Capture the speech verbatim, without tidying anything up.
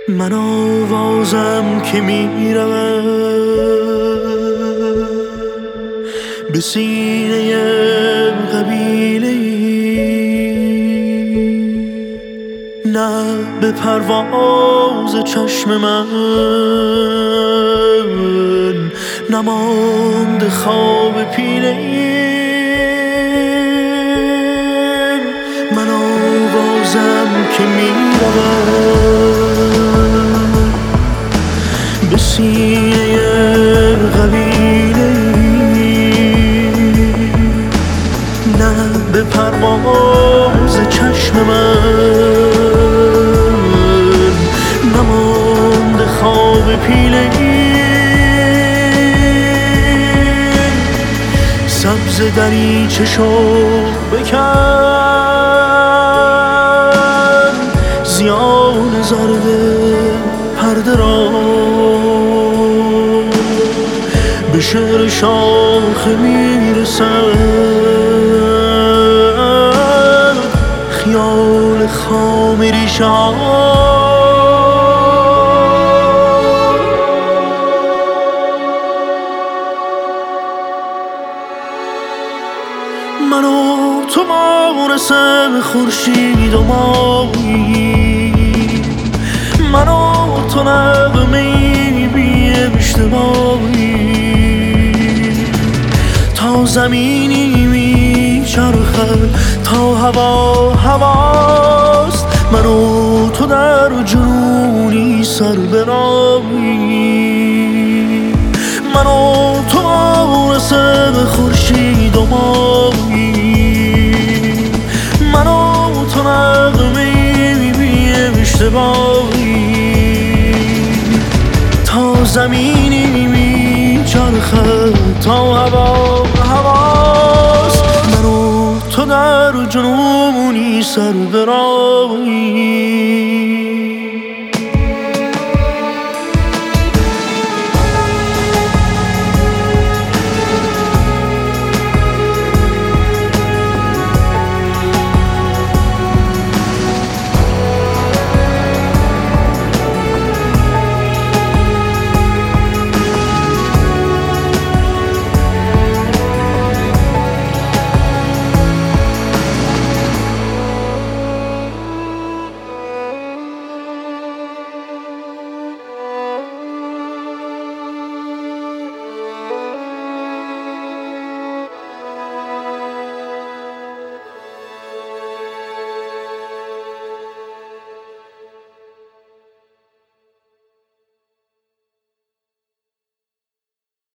من آوازم که میرم به سینه قبیله، نه به پرواز چشم من نماند خواب پیله. من آوازم که میرم به سینه قبیله، نه به پرواز چشم من نماند خواب پیله. سبز دریچه شو بکن، زیان زرد پرده را به شعر شاخه میرسد خیال خام ریشه ها. من و تو مانسم خورشید و ماهی، من و تو نغمه‌ای بی اشتباهی، تا زمینی میچرخد تا هوا هواست. من و تو در جنونی سر برایی، من و تو مانسم خورشید و ماهی، من و تو نغمه‌ای بی اشتباهی، تا زمینی میچرخد تا هوا هواست. من و تو در جنونی سر برایی.